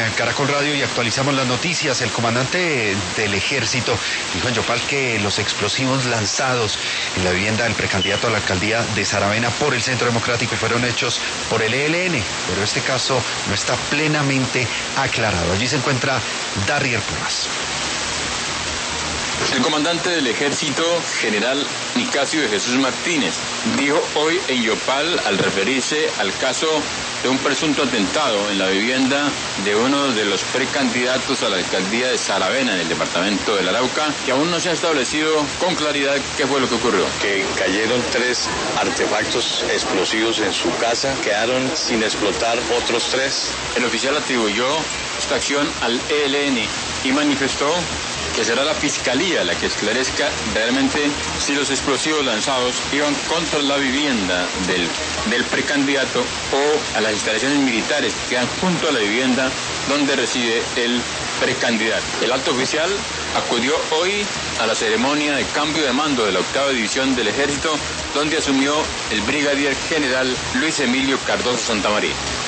Caracol Radio y actualizamos las noticias. El comandante del ejército dijo en Yopal que los explosivos lanzados en la vivienda del precandidato a la alcaldía de Saravena por el Centro Democrático fueron hechos por el ELN, pero este caso no está plenamente aclarado. Allí se encuentra Darrier Porras. El comandante del ejército, general Nicasio de Jesús Martínez, dijo hoy en Yopal, al referirse al caso de un presunto atentado en la vivienda de uno de los precandidatos a la alcaldía de Saravena, en el departamento del Arauca, que aún no se ha establecido con claridad qué fue lo que ocurrió. Que cayeron 3 artefactos explosivos en su casa, quedaron sin explotar otros 3. El oficial atribuyó esta acción al ELN y manifestó que será la Fiscalía la que esclarezca realmente si los explosivos lanzados iban contra la vivienda del precandidato o a las instalaciones militares que quedan junto a la vivienda donde reside el precandidato. El alto oficial acudió hoy a la ceremonia de cambio de mando de la 8ª División del Ejército, donde asumió el brigadier general Luis Emilio Cardoso Santamaría.